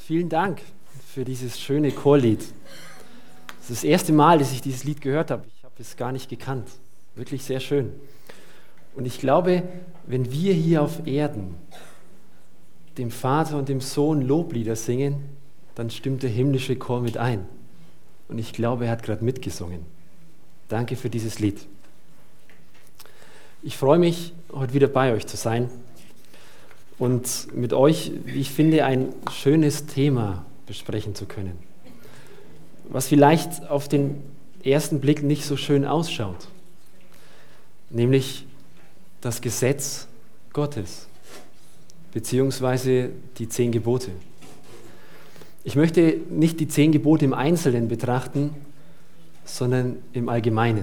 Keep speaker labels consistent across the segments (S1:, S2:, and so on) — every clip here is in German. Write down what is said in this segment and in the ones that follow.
S1: Vielen Dank für dieses schöne Chorlied. Das ist das erste Mal, dass ich dieses Lied gehört habe. Ich habe es gar nicht gekannt. Wirklich sehr schön. Und ich glaube, wenn wir hier auf Erden dem Vater und dem Sohn Loblieder singen, dann stimmt der himmlische Chor mit ein. Und ich glaube, er hat gerade mitgesungen. Danke für dieses Lied. Ich freue mich, heute wieder bei euch zu sein und mit euch, wie ich finde, ein schönes Thema besprechen zu können, was vielleicht auf den ersten Blick nicht so schön ausschaut, nämlich das Gesetz Gottes, beziehungsweise die 10 Gebote. Ich möchte nicht die 10 Gebote im Einzelnen betrachten, sondern im Allgemeinen.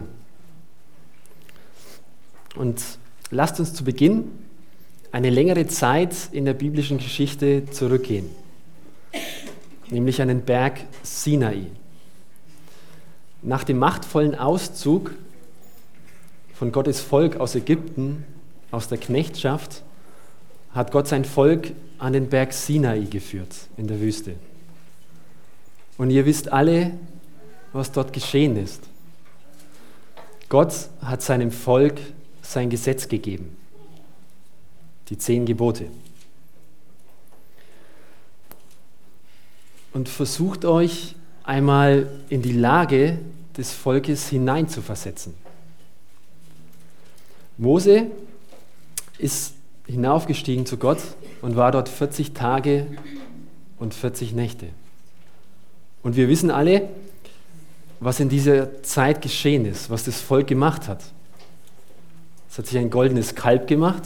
S1: Und lasst uns zu Beginn eine längere Zeit in der biblischen Geschichte zurückgehen, nämlich an den Berg Sinai. Nach dem machtvollen Auszug von Gottes Volk aus Ägypten, aus der Knechtschaft, hat Gott sein Volk an den Berg Sinai geführt in der Wüste. Und ihr wisst alle, was dort geschehen ist. Gott hat seinem Volk sein Gesetz gegeben, die 10 Gebote. Und versucht euch einmal in die Lage des Volkes hineinzuversetzen. Mose ist hinaufgestiegen zu Gott und war dort 40 Tage und 40 Nächte. Und wir wissen alle, was in dieser Zeit geschehen ist, was das Volk gemacht hat. Es hat sich ein goldenes Kalb gemacht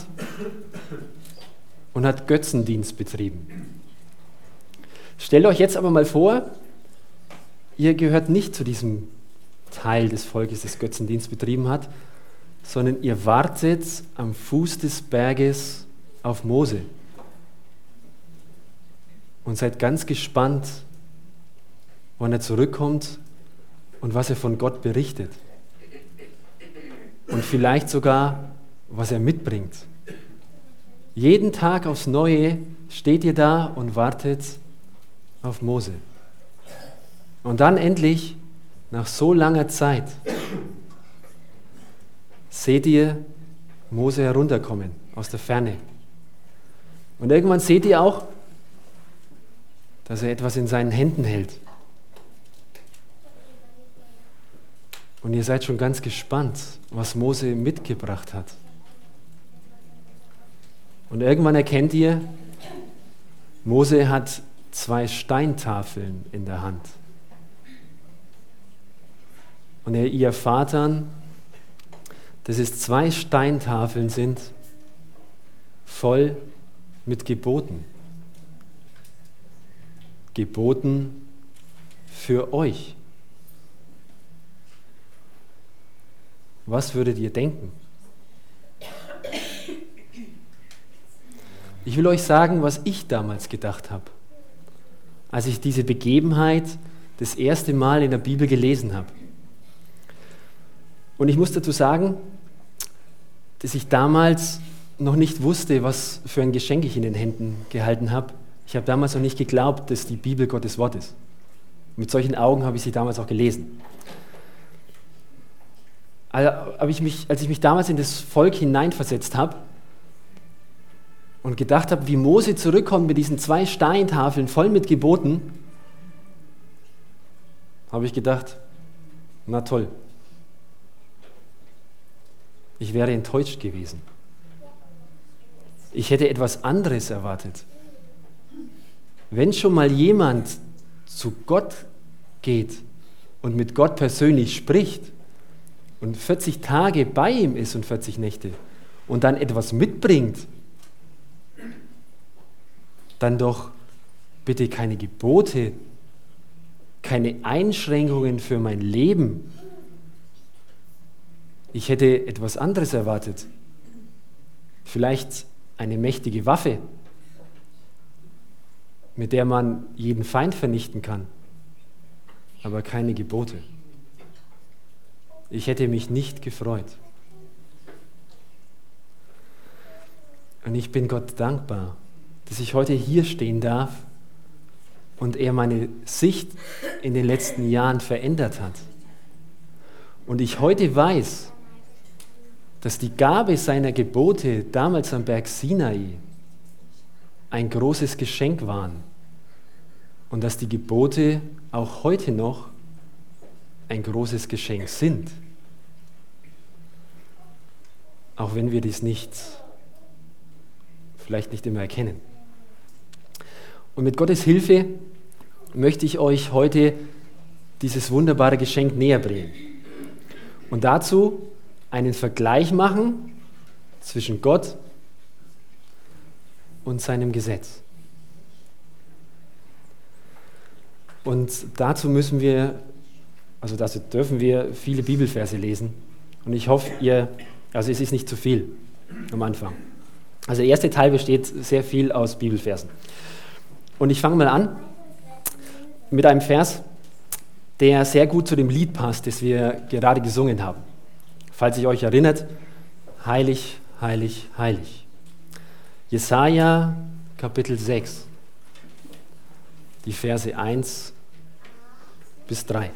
S1: und hat Götzendienst betrieben. Stellt euch jetzt aber mal vor, ihr gehört nicht zu diesem Teil des Volkes, das Götzendienst betrieben hat, sondern ihr wartet am Fuß des Berges auf Mose und seid ganz gespannt, wann er zurückkommt und was er von Gott berichtet. Und vielleicht sogar, was er mitbringt. Jeden Tag aufs Neue steht ihr da und wartet auf Mose. Und dann endlich, nach so langer Zeit, seht ihr Mose herunterkommen aus der Ferne. Und irgendwann seht ihr auch, dass er etwas in seinen Händen hält. Und ihr seid schon ganz gespannt, was Mose mitgebracht hat. Und irgendwann erkennt ihr, Mose hat 2 Steintafeln in der Hand. Und ihr erfahrt dann, dass es 2 Steintafeln sind, voll mit Geboten. Geboten für euch. Was würdet ihr denken? Ich will euch sagen, was ich damals gedacht habe, als ich diese Begebenheit das erste Mal in der Bibel gelesen habe. Und ich muss dazu sagen, dass ich damals noch nicht wusste, was für ein Geschenk ich in den Händen gehalten habe. Ich habe damals noch nicht geglaubt, dass die Bibel Gottes Wort ist. Mit solchen Augen habe ich sie damals auch gelesen. Als ich mich damals in das Volk hineinversetzt habe und gedacht habe, wie Mose zurückkommt mit diesen 2 Steintafeln voll mit Geboten, habe ich gedacht, na toll, ich wäre enttäuscht gewesen. Ich hätte etwas anderes erwartet. Wenn schon mal jemand zu Gott geht und mit Gott persönlich spricht, und 40 Tage bei ihm ist und 40 Nächte und dann etwas mitbringt, dann doch bitte keine Gebote, keine Einschränkungen für mein Leben. Ich hätte etwas anderes erwartet. Vielleicht eine mächtige Waffe, mit der man jeden Feind vernichten kann, aber keine Gebote. Ich hätte mich nicht gefreut. Und ich bin Gott dankbar, dass ich heute hier stehen darf und er meine Sicht in den letzten Jahren verändert hat. Und ich heute weiß, dass die Gabe seiner Gebote damals am Berg Sinai ein großes Geschenk waren und dass die Gebote auch heute noch ein großes Geschenk sind. Auch wenn wir dies vielleicht nicht immer erkennen. Und mit Gottes Hilfe möchte ich euch heute dieses wunderbare Geschenk näher bringen. Und dazu einen Vergleich machen zwischen Gott und seinem Gesetz. Und dazu dürfen wir viele Bibelverse lesen. Und ich hoffe, es ist nicht zu viel am Anfang. Also der erste Teil besteht sehr viel aus Bibelversen. Und ich fange mal an mit einem Vers, der sehr gut zu dem Lied passt, das wir gerade gesungen haben. Falls ihr euch erinnert, heilig, heilig, heilig. Jesaja Kapitel 6, die Verse 1 bis 3.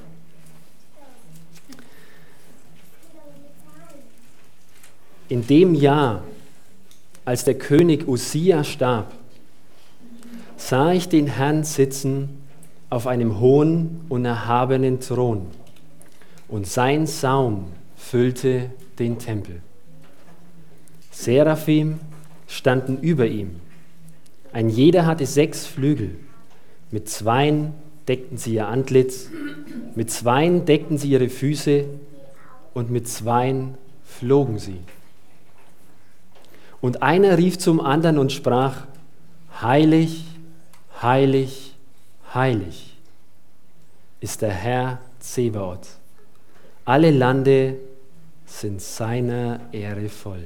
S1: In dem Jahr, als der König Usia starb, sah ich den Herrn sitzen auf einem hohen und erhabenen Thron, und sein Saum füllte den Tempel. Seraphim standen über ihm. Ein jeder hatte 6 Flügel. Mit 2 deckten sie ihr Antlitz, mit 2 deckten sie ihre Füße und mit 2 flogen sie. Und einer rief zum anderen und sprach: Heilig, heilig, heilig ist der Herr Zebaoth. Alle Lande sind seiner Ehre voll.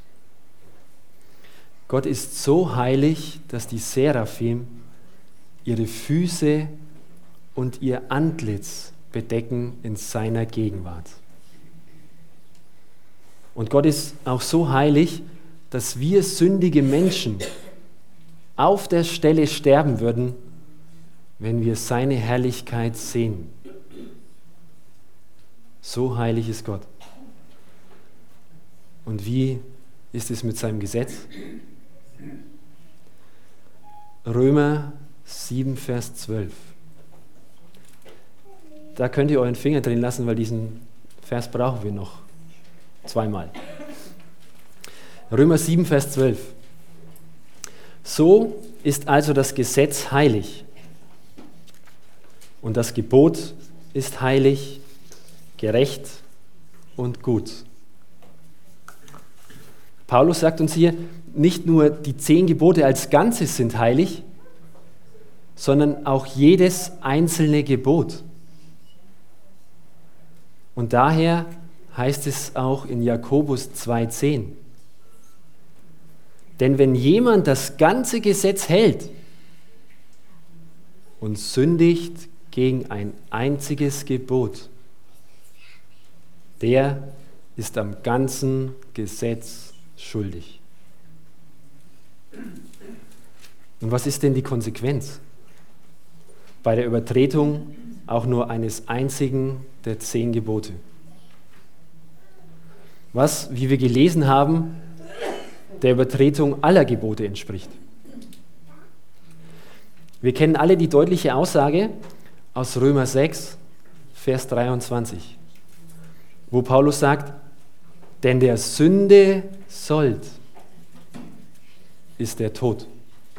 S1: Gott ist so heilig, dass die Seraphim ihre Füße und ihr Antlitz bedecken in seiner Gegenwart. Und Gott ist auch so heilig, dass wir sündige Menschen auf der Stelle sterben würden, wenn wir seine Herrlichkeit sehen. So heilig ist Gott. Und wie ist es mit seinem Gesetz? Römer 7, Vers 12. Da könnt ihr euren Finger drin lassen, weil diesen Vers brauchen wir noch zweimal. Römer 7, Vers 12. So ist also das Gesetz heilig und das Gebot ist heilig, gerecht und gut. Paulus sagt uns hier, nicht nur die 10 Gebote als Ganzes sind heilig, sondern auch jedes einzelne Gebot. Und daher heißt es auch in Jakobus 2,10: Denn wenn jemand das ganze Gesetz hält und sündigt gegen ein einziges Gebot, der ist am ganzen Gesetz schuldig. Und was ist denn die Konsequenz bei der Übertretung auch nur eines einzigen der 10 Gebote? Was, wie wir gelesen haben, der Übertretung aller Gebote entspricht. Wir kennen alle die deutliche Aussage aus Römer 6, Vers 23, wo Paulus sagt: Denn der Sünde Sold ist der Tod.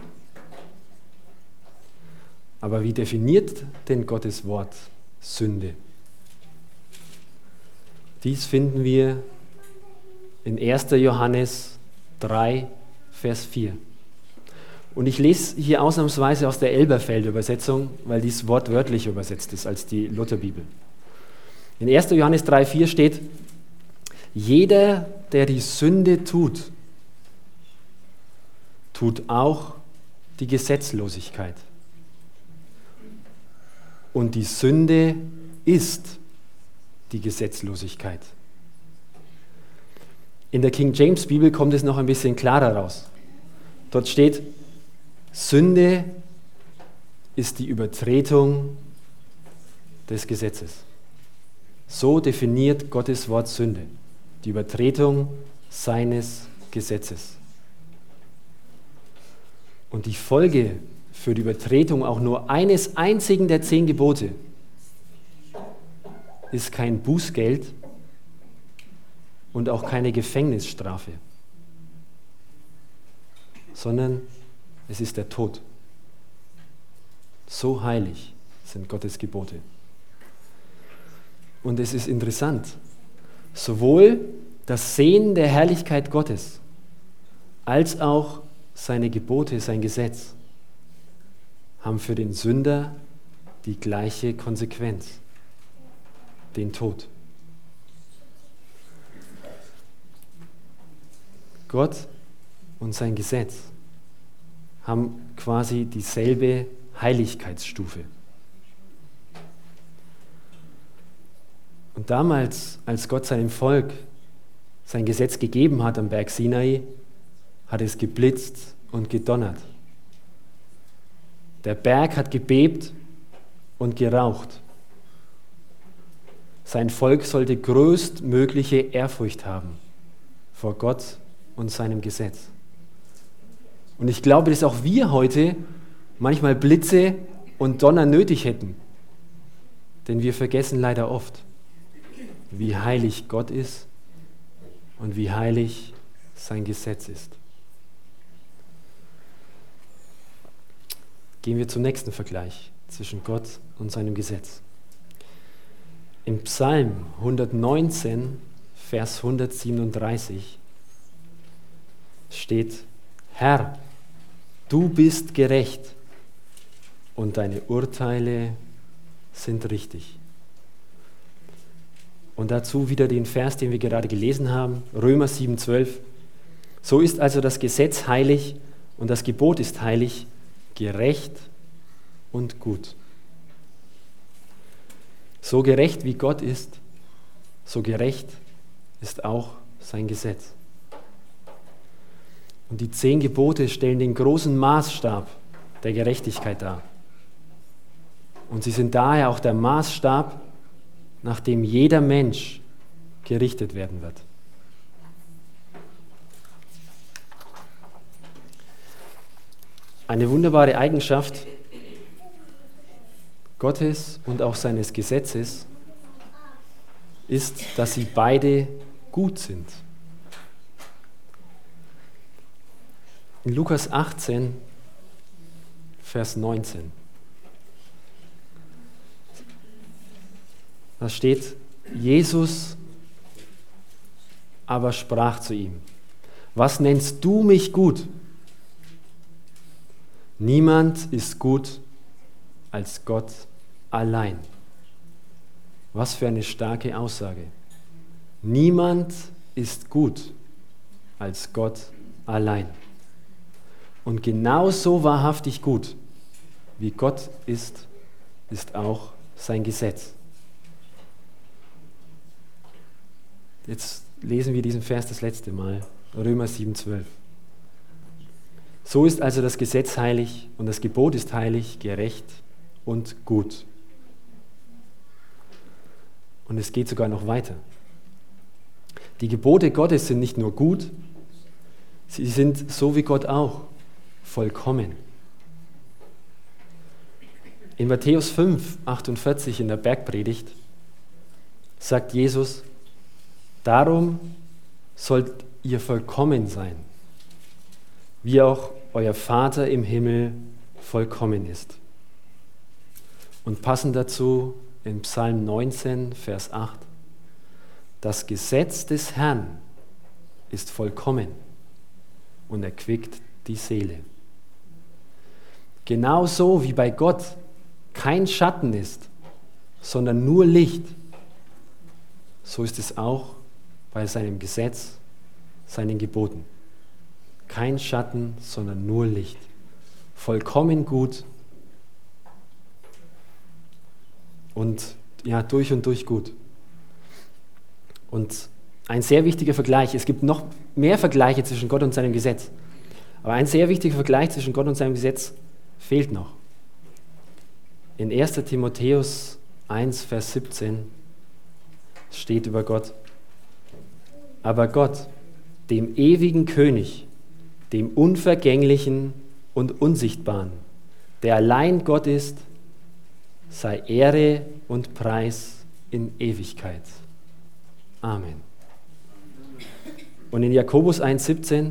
S1: Aber wie definiert denn Gottes Wort Sünde? Dies finden wir in 1. Johannes 3, Vers 4. Und ich lese hier ausnahmsweise aus der Elberfelder-Übersetzung, weil dies wortwörtlich übersetzt ist als die Lutherbibel. In 1. Johannes 3, 4 steht: Jeder, der die Sünde tut, tut auch die Gesetzlosigkeit. Und die Sünde ist die Gesetzlosigkeit. In der King James Bibel kommt es noch ein bisschen klarer raus. Dort steht: Sünde ist die Übertretung des Gesetzes. So definiert Gottes Wort Sünde. Die Übertretung seines Gesetzes. Und die Folge für die Übertretung auch nur eines einzigen der 10 Gebote ist kein Bußgeld und auch keine Gefängnisstrafe, sondern es ist der Tod. So heilig sind Gottes Gebote. Und es ist interessant, sowohl das Sehen der Herrlichkeit Gottes als auch seine Gebote, sein Gesetz, haben für den Sünder die gleiche Konsequenz, den Tod. Gott und sein Gesetz haben quasi dieselbe Heiligkeitsstufe. Und damals, als Gott seinem Volk sein Gesetz gegeben hat am Berg Sinai, hat es geblitzt und gedonnert. Der Berg hat gebebt und geraucht. Sein Volk sollte größtmögliche Ehrfurcht haben vor Gott und seinem Gesetz. Und ich glaube, dass auch wir heute manchmal Blitze und Donner nötig hätten. Denn wir vergessen leider oft, wie heilig Gott ist und wie heilig sein Gesetz ist. Gehen wir zum nächsten Vergleich zwischen Gott und seinem Gesetz. Im Psalm 119, Vers 137 steht: Herr, du bist gerecht und deine Urteile sind richtig. Und dazu wieder den Vers, den wir gerade gelesen haben, Römer 7,12. So ist also das Gesetz heilig und das Gebot ist heilig, gerecht und gut. So gerecht wie Gott ist, so gerecht ist auch sein Gesetz. Und die 10 Gebote stellen den großen Maßstab der Gerechtigkeit dar. Und sie sind daher auch der Maßstab, nach dem jeder Mensch gerichtet werden wird. Eine wunderbare Eigenschaft Gottes und auch seines Gesetzes ist, dass sie beide gut sind. In Lukas 18, Vers 19. Da steht: Jesus aber sprach zu ihm: Was nennst du mich gut? Niemand ist gut als Gott allein. Was für eine starke Aussage. Niemand ist gut als Gott allein. Und genauso wahrhaftig gut, wie Gott ist, ist auch sein Gesetz. Jetzt lesen wir diesen Vers das letzte Mal, Römer 7,12. So ist also das Gesetz heilig und das Gebot ist heilig, gerecht und gut. Und es geht sogar noch weiter. Die Gebote Gottes sind nicht nur gut, sie sind so wie Gott auch vollkommen. In Matthäus 5, 48 in der Bergpredigt sagt Jesus: Darum sollt ihr vollkommen sein, wie auch euer Vater im Himmel vollkommen ist. Und passend dazu in Psalm 19, Vers 8: Das Gesetz des Herrn ist vollkommen und erquickt die Seele. Genauso wie bei Gott kein Schatten ist, sondern nur Licht, so ist es auch bei seinem Gesetz, seinen Geboten. Kein Schatten, sondern nur Licht. Vollkommen gut und ja, durch und durch gut. Und ein sehr wichtiger Vergleich, es gibt noch mehr Vergleiche zwischen Gott und seinem Gesetz, aber ein sehr wichtiger Vergleich zwischen Gott und seinem Gesetz fehlt noch. In 1. Timotheus 1, Vers 17 steht über Gott: Aber Gott, dem ewigen König, dem Unvergänglichen und Unsichtbaren, der allein Gott ist, sei Ehre und Preis in Ewigkeit. Amen. Und in Jakobus 1,17: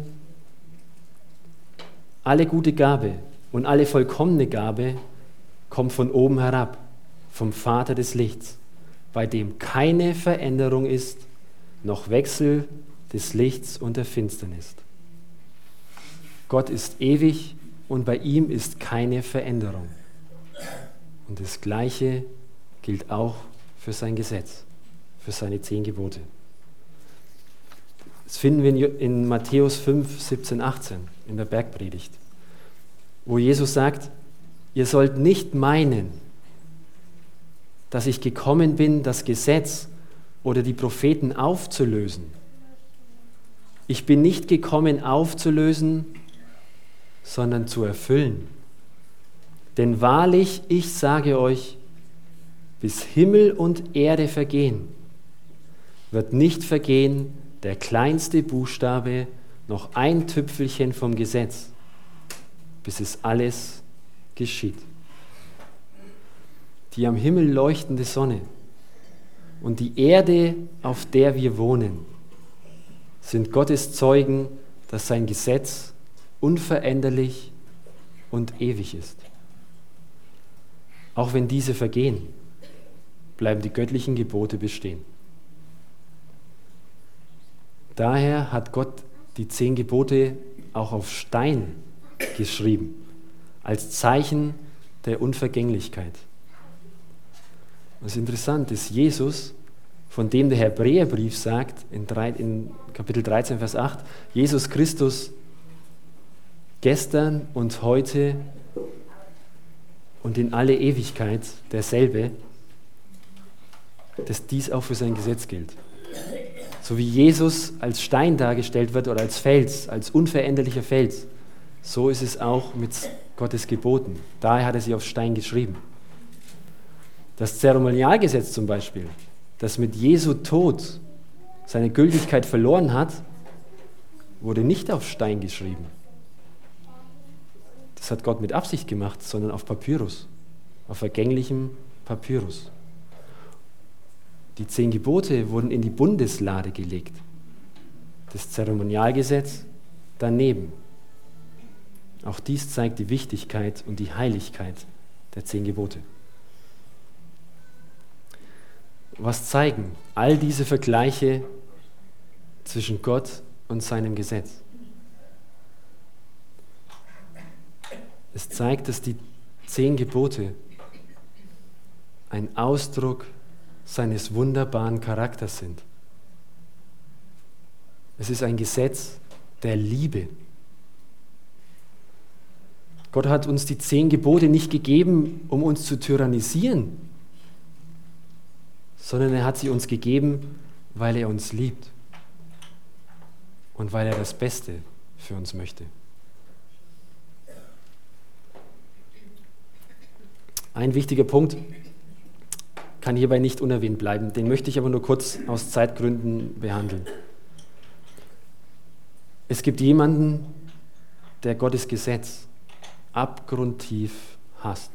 S1: Alle gute Gabe und alle vollkommene Gabe kommt von oben herab, vom Vater des Lichts, bei dem keine Veränderung ist, noch Wechsel des Lichts und der Finsternis. Gott ist ewig und bei ihm ist keine Veränderung. Und das Gleiche gilt auch für sein Gesetz, für seine 10 Gebote. Das finden wir in Matthäus 5, 17, 18, in der Bergpredigt, wo Jesus sagt: Ihr sollt nicht meinen, dass ich gekommen bin, das Gesetz oder die Propheten aufzulösen. Ich bin nicht gekommen, aufzulösen, sondern zu erfüllen. Denn wahrlich, ich sage euch, bis Himmel und Erde vergehen, wird nicht vergehen der kleinste Buchstabe, noch ein Tüpfelchen vom Gesetz, bis es alles geschieht. Die am Himmel leuchtende Sonne und die Erde, auf der wir wohnen, sind Gottes Zeugen, dass sein Gesetz unveränderlich und ewig ist. Auch wenn diese vergehen, bleiben die göttlichen Gebote bestehen. Daher hat Gott die 10 Gebote auch auf Stein geschrieben, als Zeichen der Unvergänglichkeit. Was interessant ist, Jesus, von dem der Hebräerbrief sagt, in Kapitel 13, Vers 8, Jesus Christus gestern und heute und in alle Ewigkeit derselbe, dass dies auch für sein Gesetz gilt. So wie Jesus als Stein dargestellt wird oder als Fels, als unveränderlicher Fels, so ist es auch mit Gottes Geboten. Daher hat er sie auf Stein geschrieben. Das Zeremonialgesetz zum Beispiel, das mit Jesu Tod seine Gültigkeit verloren hat, wurde nicht auf Stein geschrieben. Das hat Gott mit Absicht gemacht, sondern auf Papyrus, auf vergänglichem Papyrus. Die 10 Gebote wurden in die Bundeslade gelegt. Das Zeremonialgesetz daneben. Auch dies zeigt die Wichtigkeit und die Heiligkeit der 10 Gebote. Was zeigen all diese Vergleiche zwischen Gott und seinem Gesetz? Es zeigt, dass die 10 Gebote ein Ausdruck seines wunderbaren Charakters sind. Es ist ein Gesetz der Liebe. Gott hat uns die 10 Gebote nicht gegeben, um uns zu tyrannisieren, sondern er hat sie uns gegeben, weil er uns liebt und weil er das Beste für uns möchte. Ein wichtiger Punkt kann hierbei nicht unerwähnt bleiben, den möchte ich aber nur kurz aus Zeitgründen behandeln. Es gibt jemanden, der Gottes Gesetz abgrundtief hasst,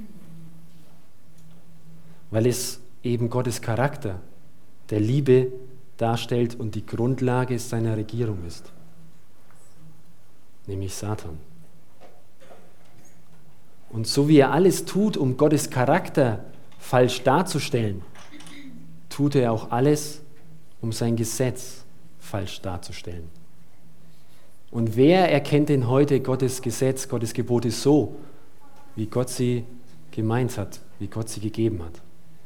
S1: weil es eben Gottes Charakter der Liebe darstellt und die Grundlage seiner Regierung ist, nämlich Satan. Und so wie er alles tut, um Gottes Charakter falsch darzustellen, tut er auch alles, um sein Gesetz falsch darzustellen. Und wer erkennt denn heute Gottes Gesetz, Gottes Gebote so, wie Gott sie gemeint hat, wie Gott sie gegeben hat?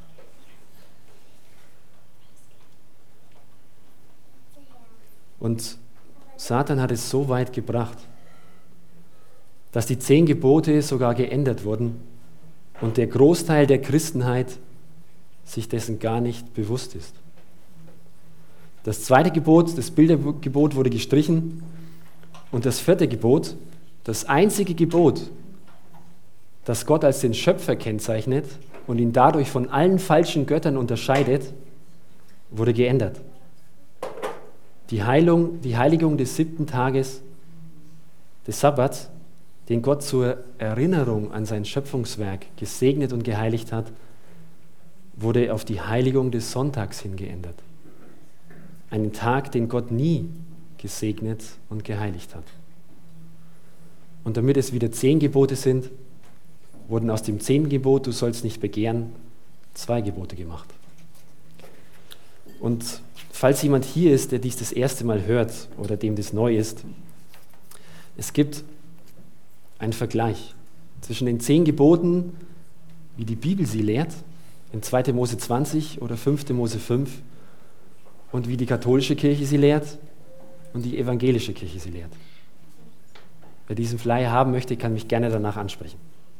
S1: Und Satan hat es so weit gebracht, dass die 10 Gebote sogar geändert wurden und der Großteil der Christenheit sich dessen gar nicht bewusst ist. Das 2. Gebot, das Bildergebot, wurde gestrichen und das 4. Gebot, das einzige Gebot, das Gott als den Schöpfer kennzeichnet und ihn dadurch von allen falschen Göttern unterscheidet, wurde geändert. Die Heiligung des 7. Tages, des Sabbats, den Gott zur Erinnerung an sein Schöpfungswerk gesegnet und geheiligt hat, wurde auf die Heiligung des Sonntags hin geändert. Einen Tag, den Gott nie gesegnet und geheiligt hat. Und damit es wieder 10 Gebote sind, wurden aus dem 10. Gebot, du sollst nicht begehren, 2 Gebote gemacht. Und falls jemand hier ist, der dies das erste Mal hört oder dem das neu ist, es gibt einen Vergleich zwischen den 10 Geboten, wie die Bibel sie lehrt, in 2. Mose 20 oder 5. Mose 5, und wie die katholische Kirche sie lehrt und die evangelische Kirche sie lehrt. Wer diesen Flyer haben möchte, kann mich gerne danach ansprechen.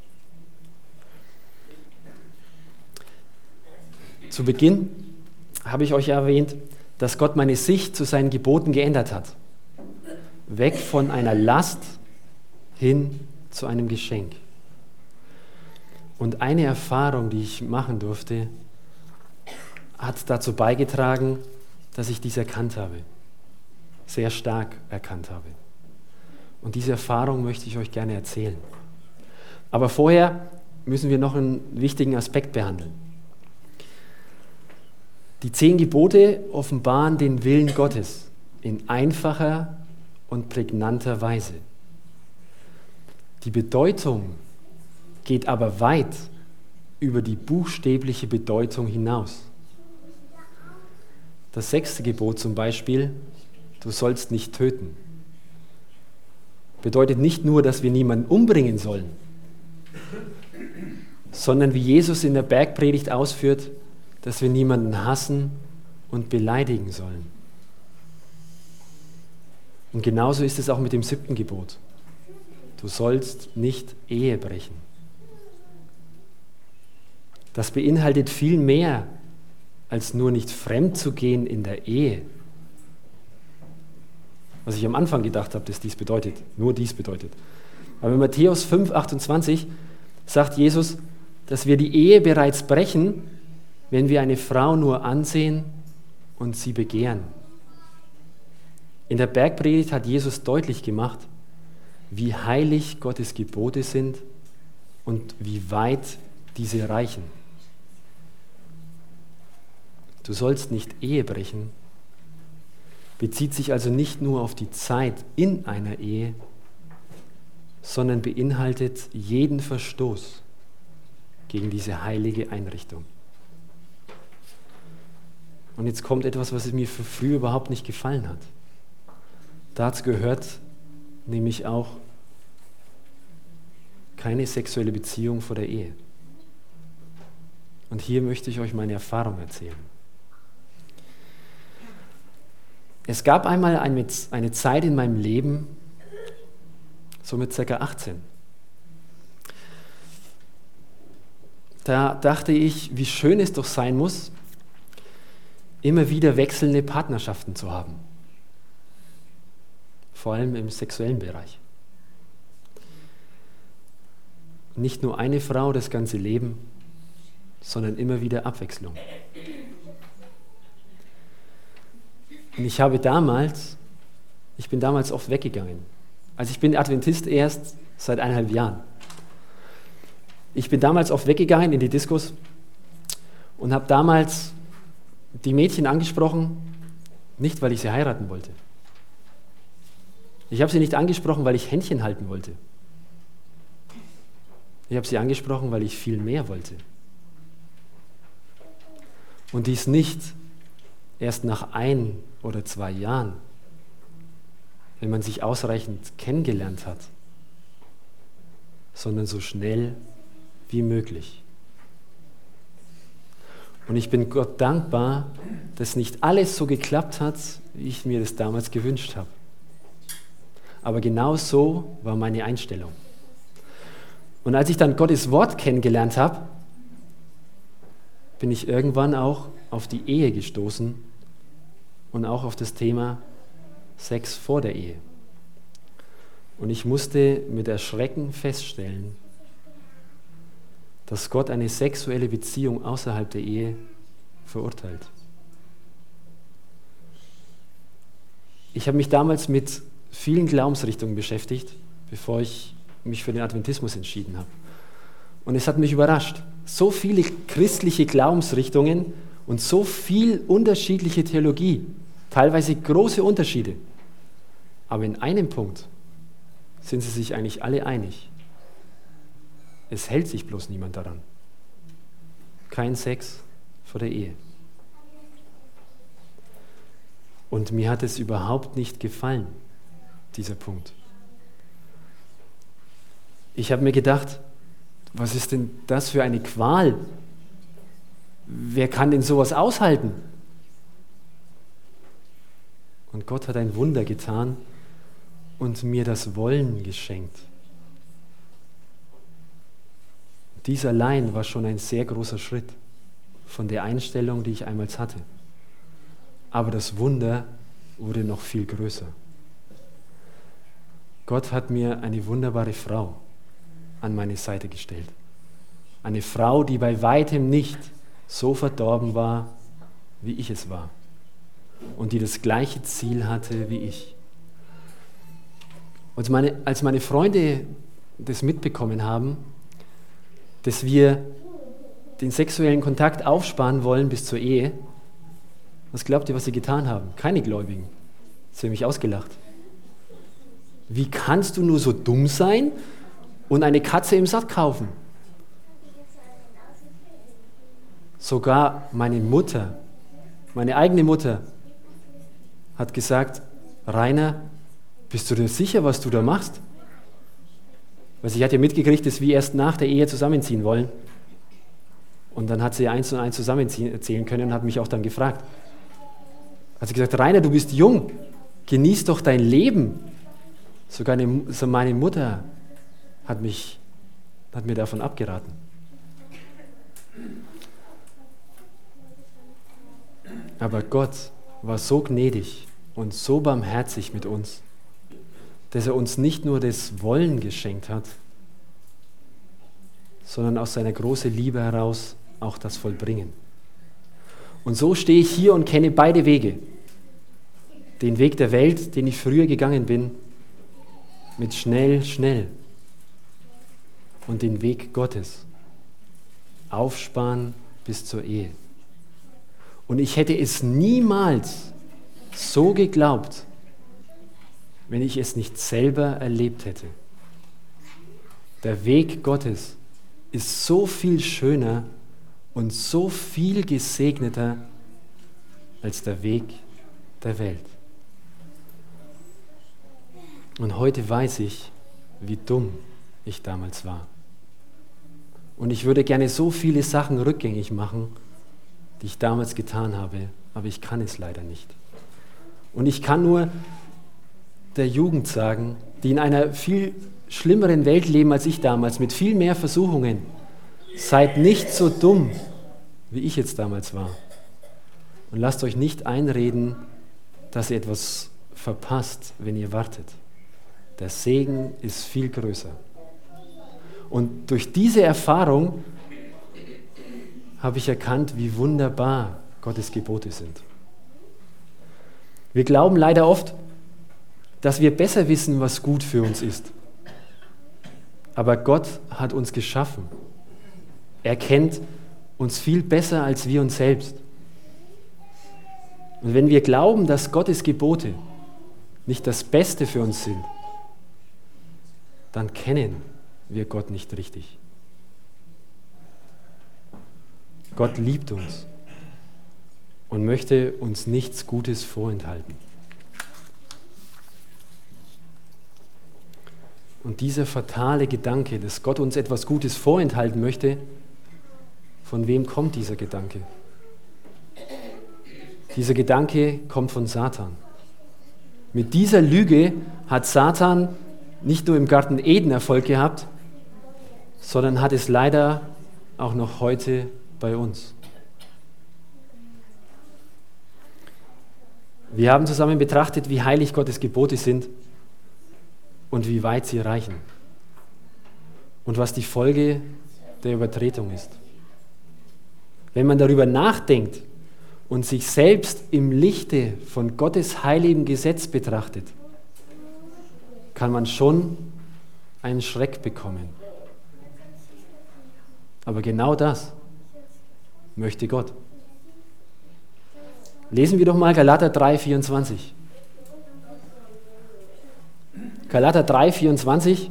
S1: Zu Beginn habe ich euch erwähnt, dass Gott meine Sicht zu seinen Geboten geändert hat. Weg von einer Last hin zu einem Geschenk. Und eine Erfahrung, die ich machen durfte, hat dazu beigetragen, dass ich dies erkannt habe. Sehr stark erkannt habe. Und diese Erfahrung möchte ich euch gerne erzählen. Aber vorher müssen wir noch einen wichtigen Aspekt behandeln. Die 10 Gebote offenbaren den Willen Gottes in einfacher und prägnanter Weise. Die Bedeutung geht aber weit über die buchstäbliche Bedeutung hinaus. Das 6. Gebot zum Beispiel, du sollst nicht töten, bedeutet nicht nur, dass wir niemanden umbringen sollen, sondern wie Jesus in der Bergpredigt ausführt, dass wir niemanden hassen und beleidigen sollen. Und genauso ist es auch mit dem 7. Gebot. Du sollst nicht Ehe brechen. Das beinhaltet viel mehr, als nur nicht fremd zu gehen in der Ehe. Was ich am Anfang gedacht habe, dass dies bedeutet, nur dies bedeutet. Aber in Matthäus 5,28 sagt Jesus, dass wir die Ehe bereits brechen, wenn wir eine Frau nur ansehen und sie begehren. In der Bergpredigt hat Jesus deutlich gemacht, wie heilig Gottes Gebote sind und wie weit diese reichen. Du sollst nicht Ehe brechen, bezieht sich also nicht nur auf die Zeit in einer Ehe, sondern beinhaltet jeden Verstoß gegen diese heilige Einrichtung. Und jetzt kommt etwas, was mir für früher überhaupt nicht gefallen hat. Dazu gehört nämlich auch keine sexuelle Beziehung vor der Ehe. Und hier möchte ich euch meine Erfahrung erzählen. Es gab einmal eine Zeit in meinem Leben, so mit ca. 18. Da dachte ich, wie schön es doch sein muss, immer wieder wechselnde Partnerschaften zu haben. Vor allem im sexuellen Bereich. Nicht nur eine Frau das ganze Leben, sondern immer wieder Abwechslung. Und ich bin damals oft weggegangen. Also ich bin Adventist erst seit 1,5 Jahren. Ich bin damals oft weggegangen in die Diskos und habe damals die Mädchen angesprochen, nicht weil ich sie heiraten wollte. Ich habe sie nicht angesprochen, weil ich Händchen halten wollte. Ich habe sie angesprochen, weil ich viel mehr wollte. Und dies nicht erst nach 1 oder 2 Jahren, wenn man sich ausreichend kennengelernt hat, sondern so schnell wie möglich. Und ich bin Gott dankbar, dass nicht alles so geklappt hat, wie ich mir das damals gewünscht habe. Aber genau so war meine Einstellung. Und als ich dann Gottes Wort kennengelernt habe, bin ich irgendwann auch auf die Ehe gestoßen und auch auf das Thema Sex vor der Ehe. Und ich musste mit Erschrecken feststellen, dass Gott eine sexuelle Beziehung außerhalb der Ehe verurteilt. Ich habe mich damals mit vielen Glaubensrichtungen beschäftigt, bevor ich mich für den Adventismus entschieden habe. Und es hat mich überrascht. So viele christliche Glaubensrichtungen und so viel unterschiedliche Theologie, teilweise große Unterschiede. Aber in einem Punkt sind sie sich eigentlich alle einig. Es hält sich bloß niemand daran. Kein Sex vor der Ehe. Und mir hat es überhaupt nicht gefallen, dieser Punkt. Ich habe mir gedacht, was ist denn das für eine Qual? Wer kann denn sowas aushalten? Und Gott hat ein Wunder getan und mir das Wollen geschenkt. Dies allein war schon ein sehr großer Schritt von der Einstellung, die ich einmal hatte. Aber das Wunder wurde noch viel größer. Gott hat mir eine wunderbare Frau an meine Seite gestellt. Eine Frau, die bei weitem nicht so verdorben war, wie ich es war. Und die das gleiche Ziel hatte wie ich. Und als meine Freunde das mitbekommen haben, dass wir den sexuellen Kontakt aufsparen wollen bis zur Ehe, was glaubt ihr, was sie getan haben? Keine Gläubigen. Sie haben mich ausgelacht. Wie kannst du nur so dumm sein und eine Katze im Sack kaufen? Sogar meine Mutter, meine eigene Mutter, hat gesagt, Rainer, bist du dir sicher, was du da machst? Weil sie hat ja mitgekriegt, dass wir erst nach der Ehe zusammenziehen wollen. Und dann hat sie eins und eins zusammenzählen können und hat mich auch dann gefragt. Hat sie gesagt, Rainer, du bist jung, genieß doch dein Leben. Sogar meine Mutter hat mir davon abgeraten. Aber Gott war so gnädig und so barmherzig mit uns, dass er uns nicht nur das Wollen geschenkt hat, sondern aus seiner großen Liebe heraus auch das Vollbringen. Und so stehe ich hier und kenne beide Wege. Den Weg der Welt, den ich früher gegangen bin, mit schnell, schnell. Und den Weg Gottes. Aufsparen bis zur Ehe. Und ich hätte es niemals so geglaubt, wenn ich es nicht selber erlebt hätte. Der Weg Gottes ist so viel schöner und so viel gesegneter als der Weg der Welt. Und heute weiß ich, wie dumm ich damals war. Und ich würde gerne so viele Sachen rückgängig machen, die ich damals getan habe, aber ich kann es leider nicht. Und ich kann nur der Jugend sagen, die in einer viel schlimmeren Welt leben als ich damals, mit viel mehr Versuchungen, seid nicht so dumm, wie ich jetzt damals war. Und lasst euch nicht einreden, dass ihr etwas verpasst, wenn ihr wartet. Der Segen ist viel größer. Und durch diese Erfahrung habe ich erkannt, wie wunderbar Gottes Gebote sind. Wir glauben leider oft, dass wir besser wissen, was gut für uns ist. Aber Gott hat uns geschaffen. Er kennt uns viel besser als wir uns selbst. Und wenn wir glauben, dass Gottes Gebote nicht das Beste für uns sind, dann kennen wir Gott nicht richtig. Gott liebt uns und möchte uns nichts Gutes vorenthalten. Und dieser fatale Gedanke, dass Gott uns etwas Gutes vorenthalten möchte, von wem kommt dieser Gedanke? Dieser Gedanke kommt von Satan. Mit dieser Lüge hat Satan nicht nur im Garten Eden Erfolg gehabt, sondern hat es leider auch noch heute bei uns. Wir haben zusammen betrachtet, wie heilig Gottes Gebote sind und wie weit sie reichen und was die Folge der Übertretung ist. Wenn man darüber nachdenkt und sich selbst im Lichte von Gottes heiligem Gesetz betrachtet, kann man schon einen Schreck bekommen. Aber genau das möchte Gott. Lesen wir doch mal Galater 3,24. Galater 3,24.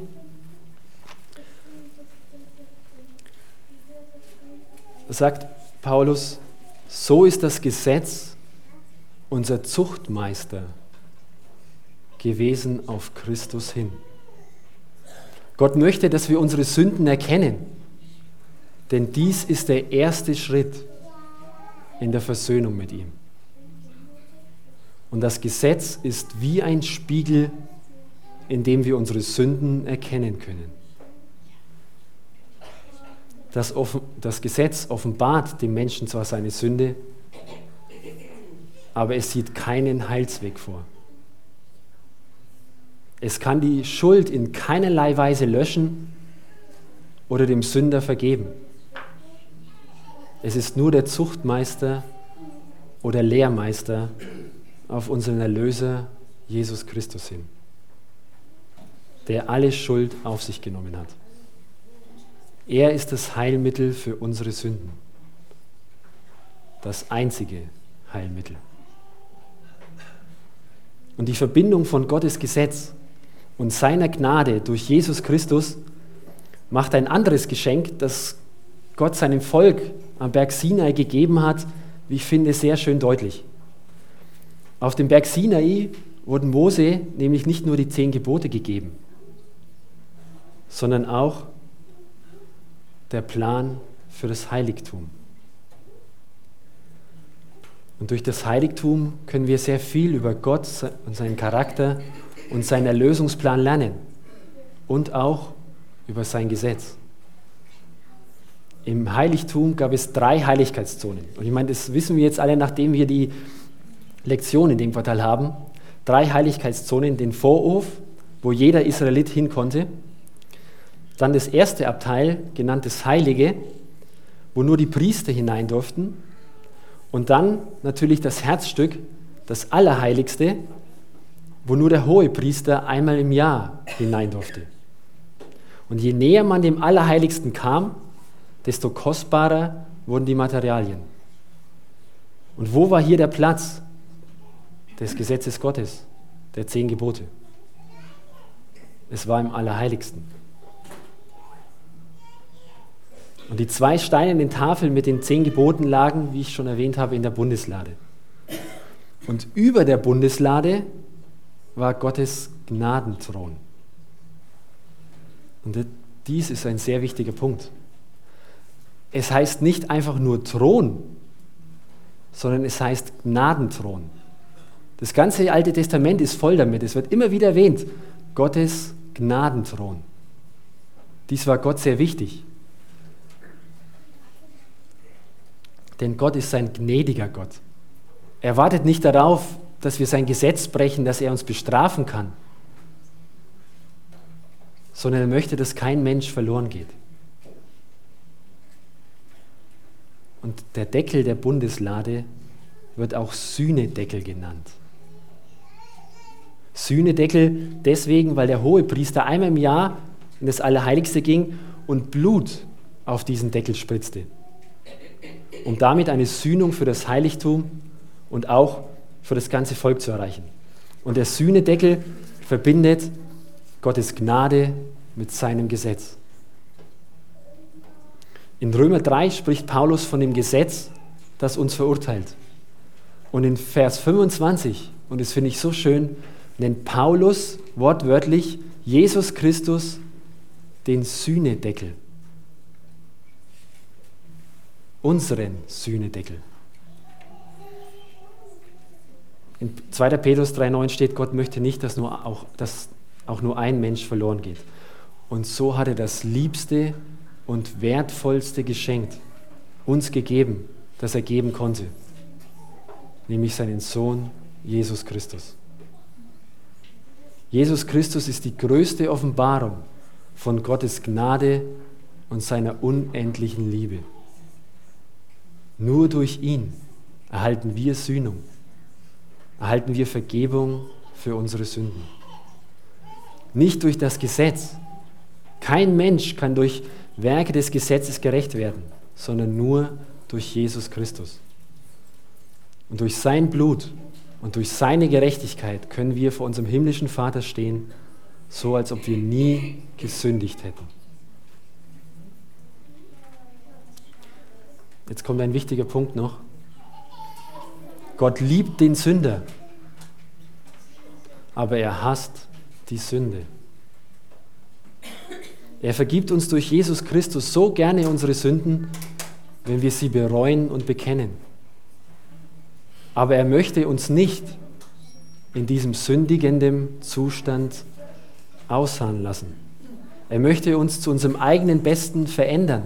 S1: Sagt Paulus, so ist das Gesetz unser Zuchtmeister gewesen auf Christus hin. Gott möchte, dass wir unsere Sünden erkennen, denn dies ist der erste Schritt in der Versöhnung mit ihm. Und das Gesetz ist wie ein Spiegel, in dem wir unsere Sünden erkennen können. Das Gesetz offenbart dem Menschen zwar seine Sünde, aber es sieht keinen Heilsweg vor. Es kann die Schuld in keinerlei Weise löschen oder dem Sünder vergeben. Es ist nur der Zuchtmeister oder Lehrmeister auf unseren Erlöser Jesus Christus hin, der alle Schuld auf sich genommen hat. Er ist das Heilmittel für unsere Sünden. Das einzige Heilmittel. Und die Verbindung von Gottes Gesetz und seiner Gnade durch Jesus Christus macht ein anderes Geschenk, das Gott seinem Volk am Berg Sinai gegeben hat, wie ich finde, sehr schön deutlich. Auf dem Berg Sinai wurden Mose nämlich nicht nur die 10 Gebote gegeben, sondern auch der Plan für das Heiligtum. Und durch das Heiligtum können wir sehr viel über Gott und seinen Charakter und seinen Erlösungsplan lernen und auch über sein Gesetz. Im Heiligtum gab es 3 Heiligkeitszonen. Und ich meine, das wissen wir jetzt alle, nachdem wir die Lektion in dem Quartal haben. 3 Heiligkeitszonen, den Vorhof, wo jeder Israelit hin konnte. Dann das erste Abteil, genannt das Heilige, wo nur die Priester hinein durften. Und dann natürlich das Herzstück, das Allerheiligste, wo nur der Hohepriester einmal im Jahr hinein durfte. Und je näher man dem Allerheiligsten kam, desto kostbarer wurden die Materialien. Und wo war hier der Platz des Gesetzes Gottes, der 10 Gebote? Es war im Allerheiligsten. Und die 2 steinernen Tafeln mit den 10 Geboten lagen, wie ich schon erwähnt habe, in der Bundeslade. Und über der Bundeslade war Gottes Gnadenthron. Und dies ist ein sehr wichtiger Punkt. Es heißt nicht einfach nur Thron, sondern es heißt Gnadenthron. Das ganze Alte Testament ist voll damit. Es wird immer wieder erwähnt, Gottes Gnadenthron. Dies war Gott sehr wichtig. Denn Gott ist ein gnädiger Gott. Er wartet nicht darauf, dass wir sein Gesetz brechen, dass er uns bestrafen kann, sondern er möchte, dass kein Mensch verloren geht. Und der Deckel der Bundeslade wird auch Sühnedeckel genannt. Sühnedeckel deswegen, weil der Hohepriester einmal im Jahr in das Allerheiligste ging und Blut auf diesen Deckel spritzte, um damit eine Sühnung für das Heiligtum und auch für das ganze Volk zu erreichen. Und der Sühnedeckel verbindet Gottes Gnade mit seinem Gesetz. In Römer 3 spricht Paulus von dem Gesetz, das uns verurteilt. Und in Vers 25, und das finde ich so schön, nennt Paulus wortwörtlich Jesus Christus den Sühnedeckel. Unseren Sühnedeckel. In 2. Petrus 3,9 steht, Gott möchte nicht, dass auch nur ein Mensch verloren geht. Und so hat er das liebste und wertvollste Geschenk uns gegeben, das er geben konnte, nämlich seinen Sohn Jesus Christus. Jesus Christus ist die größte Offenbarung von Gottes Gnade und seiner unendlichen Liebe. Nur durch ihn erhalten wir Sühnung, erhalten wir Vergebung für unsere Sünden. Nicht durch das Gesetz. Kein Mensch kann durch Werke des Gesetzes gerecht werden, sondern nur durch Jesus Christus. Und durch sein Blut und durch seine Gerechtigkeit können wir vor unserem himmlischen Vater stehen, so als ob wir nie gesündigt hätten. Jetzt kommt ein wichtiger Punkt noch. Gott liebt den Sünder, aber er hasst die Sünde. Er vergibt uns durch Jesus Christus so gerne unsere Sünden, wenn wir sie bereuen und bekennen. Aber er möchte uns nicht in diesem sündigenden Zustand ausharren lassen. Er möchte uns zu unserem eigenen Besten verändern,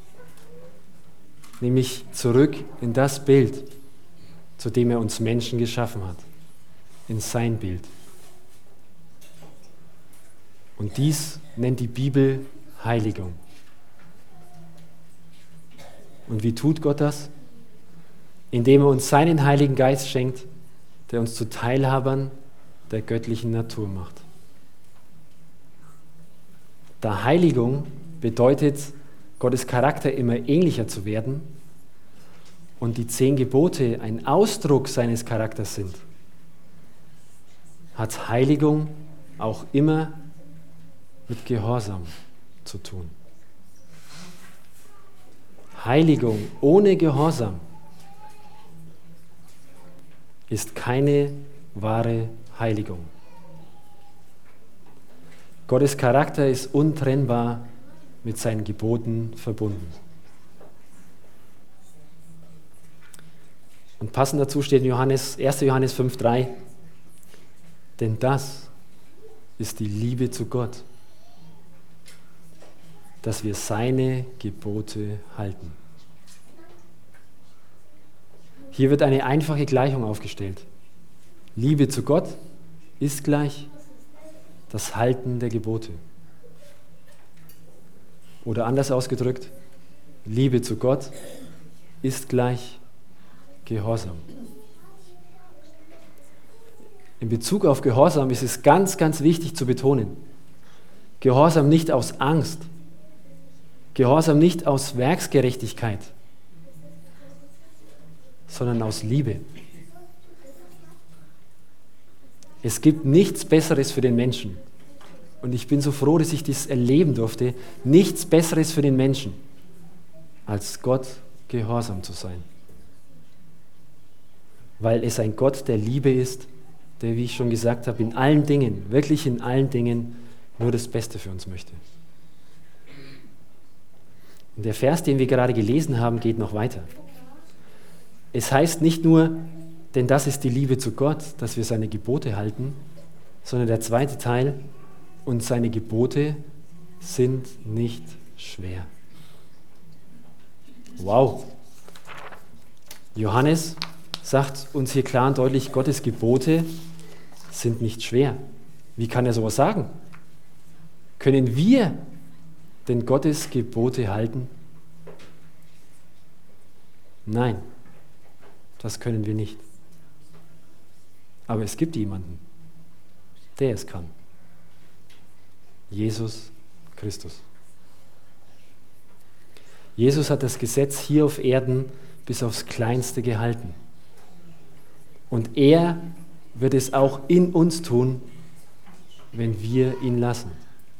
S1: nämlich zurück in das Bild, zu dem er uns Menschen geschaffen hat, in sein Bild. Und dies nennt die Bibel Heiligung. Und wie tut Gott das? Indem er uns seinen Heiligen Geist schenkt, der uns zu Teilhabern der göttlichen Natur macht. Da Heiligung bedeutet, Gottes Charakter immer ähnlicher zu werden und die 10 Gebote ein Ausdruck seines Charakters sind, hat Heiligung auch immer mit Gehorsam zu tun. Heiligung ohne Gehorsam ist keine wahre Heiligung. Gottes Charakter ist untrennbar mit seinen Geboten verbunden. Und passend dazu steht in 1. Johannes 5,3: Denn das ist die Liebe zu Gott, dass wir seine Gebote halten. Hier wird eine einfache Gleichung aufgestellt. Liebe zu Gott ist gleich das Halten der Gebote. Oder anders ausgedrückt, Liebe zu Gott ist gleich Gehorsam. In Bezug auf Gehorsam ist es ganz, ganz wichtig zu betonen: Gehorsam nicht aus Angst, Gehorsam nicht aus Werksgerechtigkeit, sondern aus Liebe. Es gibt nichts Besseres für den Menschen. Und ich bin so froh, dass ich dies erleben durfte. Nichts Besseres für den Menschen, als Gott gehorsam zu sein. Weil es ein Gott der Liebe ist, der, wie ich schon gesagt habe, in allen Dingen, wirklich in allen Dingen, nur das Beste für uns möchte. Und der Vers, den wir gerade gelesen haben, geht noch weiter. Es heißt nicht nur, denn das ist die Liebe zu Gott, dass wir seine Gebote halten, sondern der zweite Teil: und seine Gebote sind nicht schwer. Wow! Johannes sagt uns hier klar und deutlich, Gottes Gebote sind nicht schwer. Wie kann er sowas sagen? Können wir denn Gottes Gebote halten? Nein, das können wir nicht. Aber es gibt jemanden, der es kann. Jesus Christus. Jesus hat das Gesetz hier auf Erden bis aufs Kleinste gehalten. Und er wird es auch in uns tun, wenn wir ihn lassen.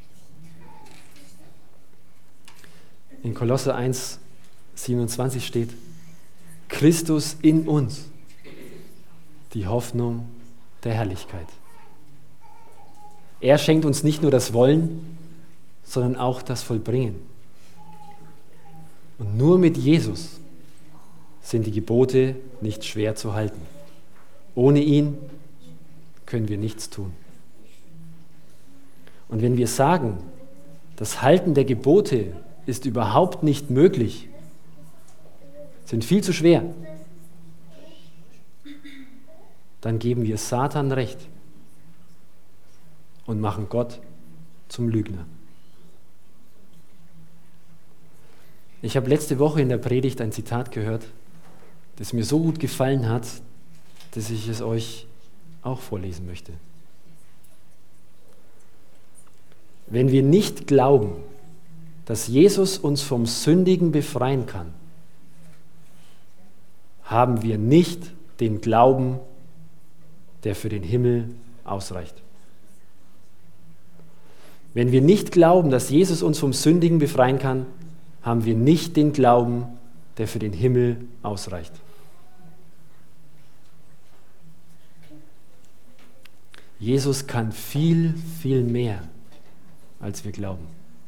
S1: In Kolosser 1,27 steht: Christus in uns, die Hoffnung der Herrlichkeit. Er schenkt uns nicht nur das Wollen, sondern auch das Vollbringen. Und nur mit Jesus sind die Gebote nicht schwer zu halten. Ohne ihn können wir nichts tun. Und wenn wir sagen, das Halten der Gebote ist überhaupt nicht möglich, sind viel zu schwer, dann geben wir Satan recht und machen Gott zum Lügner. Ich habe letzte Woche in der Predigt ein Zitat gehört, das mir so gut gefallen hat, dass ich es euch auch vorlesen möchte. Wenn wir nicht glauben, dass Jesus uns vom Sündigen befreien kann, haben wir nicht den Glauben, der für den Himmel ausreicht. Wenn wir nicht glauben, dass Jesus uns vom Sündigen befreien kann, haben wir nicht den Glauben, der für den Himmel ausreicht. Jesus kann viel, viel mehr, als wir glauben.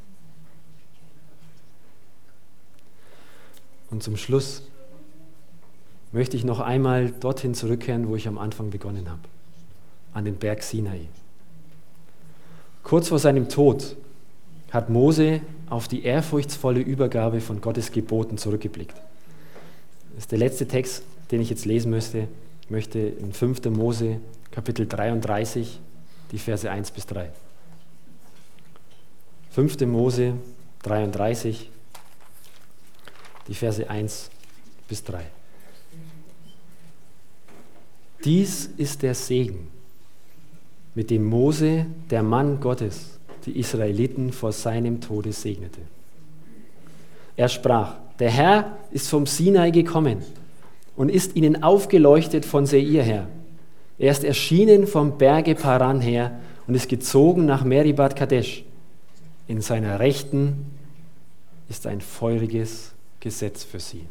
S1: Und zum Schluss möchte ich noch einmal dorthin zurückkehren, wo ich am Anfang begonnen habe, an den Berg Sinai. Kurz vor seinem Tod hat Mose auf die ehrfurchtsvolle Übergabe von Gottes Geboten zurückgeblickt. Das ist der letzte Text, den ich jetzt lesen möchte in 5. Mose, Kapitel 33, die Verse 1 bis 3. 5. Mose 33, die Verse 1 bis 3. Dies ist der Segen, mit dem Mose, der Mann Gottes, die Israeliten vor seinem Tode segnete. Er sprach: Der Herr ist vom Sinai gekommen und ist ihnen aufgeleuchtet von Seir her. Er ist erschienen vom Berge Paran her und ist gezogen nach Meribat Kadesh. In seiner Rechten ist ein feuriges Gesetz für sie.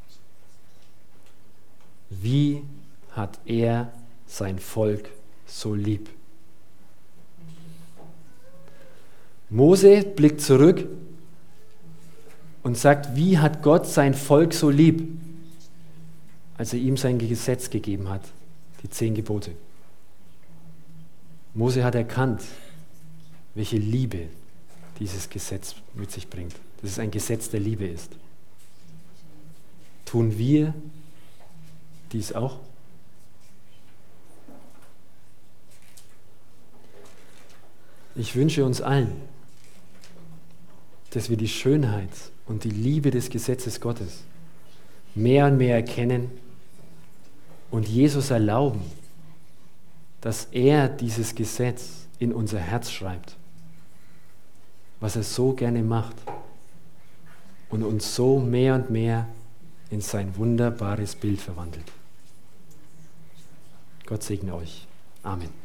S1: Wie hat er sein Volk so lieb? Mose blickt zurück und sagt, wie hat Gott sein Volk so lieb, als er ihm sein Gesetz gegeben hat, die 10 Gebote. Mose hat erkannt, welche Liebe dieses Gesetz mit sich bringt, dass es ein Gesetz der Liebe ist. Tun wir dies auch? Ich wünsche uns allen, dass wir die Schönheit und die Liebe des Gesetzes Gottes mehr und mehr erkennen und Jesus erlauben, dass er dieses Gesetz in unser Herz schreibt, was er so gerne macht und uns so mehr und mehr in sein wunderbares Bild verwandelt. Gott segne euch. Amen.